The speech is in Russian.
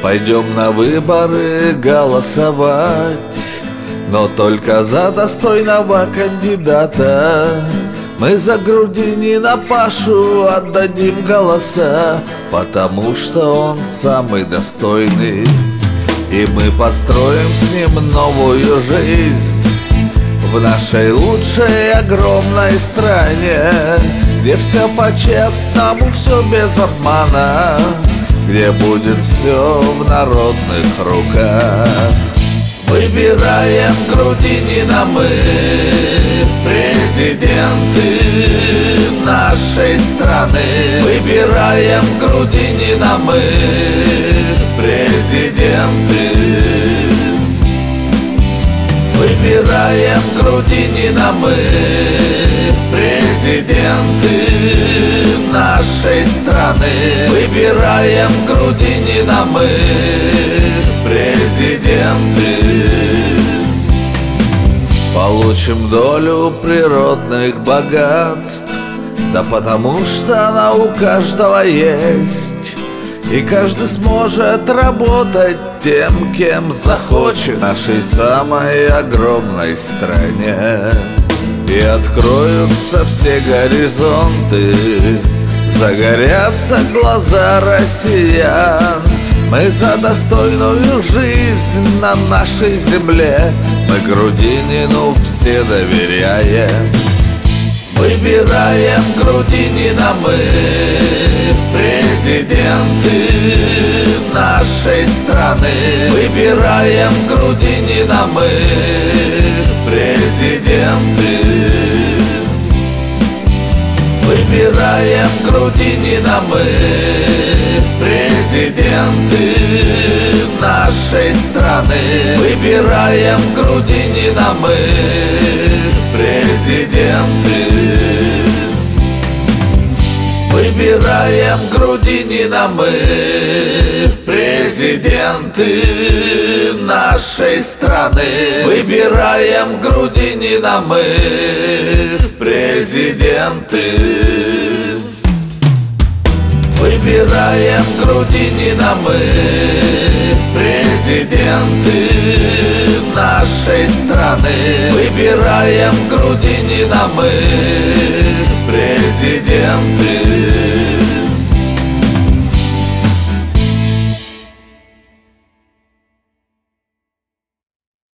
Пойдем на выборы голосовать, но только за достойного кандидата. Мы за Грудинина Пашу отдадим голоса, потому что он самый достойный. И мы построим с ним новую жизнь в нашей лучшей огромной стране, где все по-честному, все без обмана, где будет все в народных руках. Выбираем Грудинина мы в президенты нашей страны. Выбираем Грудинина мы в президенты. Выбираем Грудинина мы в президенты нашей страны. Выбираем Грудинина мы в президенты. Получим долю природных богатств, да потому что она у каждого есть. И каждый сможет работать тем, кем захочет в нашей самой огромной стране. И откроются все горизонты, загорятся глаза россиян. Мы за достойную жизнь на нашей земле, мы Грудинину все доверяем. Выбираем Грудинина мы в президенты нашей страны. Выбираем Грудинина мы в президенты. Выбираем Грудинина мы в президенты нашей страны. Выбираем Грудинина мы в президенты. Выбираем Грудинина мы в президенты нашей страны. Выбираем Грудинина мы в президенты. Выбираем Грудинина мы в президенты нашей страны. Выбираем Грудинина мы в президенты.